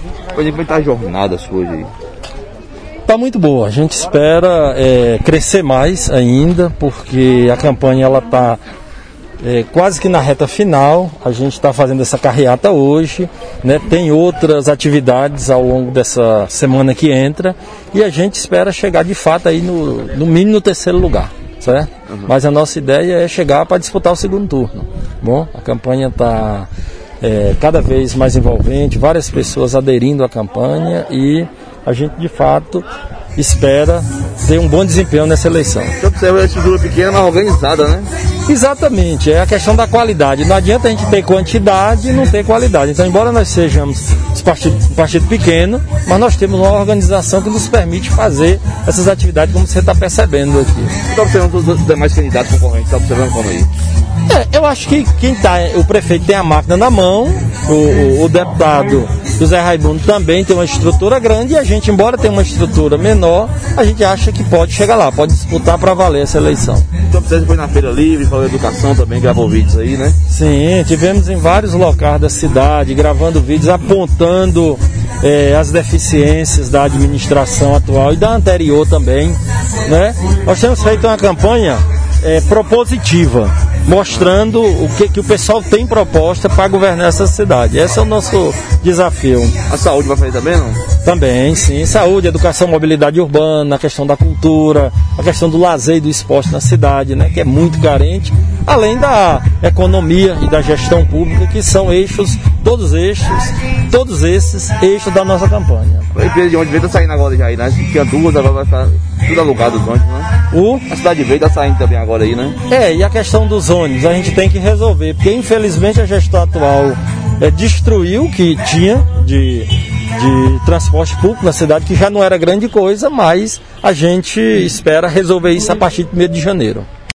Como é que tá a jornada sua hoje aí? Está muito boa, a gente espera crescer mais ainda, porque a campanha ela está quase que na reta final. A gente está fazendo essa carreata hoje, né? Tem outras atividades ao longo dessa semana que entra, e a gente espera chegar de fato aí no mínimo no terceiro lugar, certo? Uhum. Mas a nossa ideia é chegar para disputar o segundo turno. Bom, a campanha está cada vez mais envolvente, várias pessoas aderindo à campanha, e a gente de fato espera ter um bom desempenho nessa eleição. Você observa a estrutura pequena, mas organizada, né? Exatamente, é a questão da qualidade. Não adianta a gente ter quantidade e não ter qualidade. Então, embora nós sejamos um partido pequeno, mas nós temos uma organização que nos permite fazer essas atividades como você está percebendo aqui. Você está observando os demais candidatos concorrentes, está observando como aí? Eu acho que o prefeito tem a máquina na mão, o deputado José Raimundo também tem uma estrutura grande, e a gente, embora tenha uma estrutura menor, a gente acha que pode chegar lá, pode disputar para valer essa eleição. Então você foi na Feira Livre, falou de educação também, gravou vídeos aí, né? Sim, tivemos em vários locais da cidade, gravando vídeos, apontando as deficiências da administração atual e da anterior também, né? Nós temos feito uma campanha propositiva, mostrando o que o pessoal tem proposta para governar essa cidade. Esse é o nosso desafio. A saúde vai fazer também, não? Também, sim. Saúde, educação, mobilidade urbana, a questão da cultura, a questão do lazer e do esporte na cidade, né, que é muito carente, além da economia e da gestão pública, que são eixos, todos esses eixos da nossa campanha. A empresa de onde veio está saindo agora já aí, né? Tinha duas, agora vai ficar tudo alugado os ônibus, né? A cidade veio está saindo também agora aí, né? E a questão dos ônibus a gente tem que resolver, porque infelizmente a gestão atual destruiu o que tinha de transporte público na cidade, que já não era grande coisa, mas a gente espera resolver isso a partir de 1º de janeiro.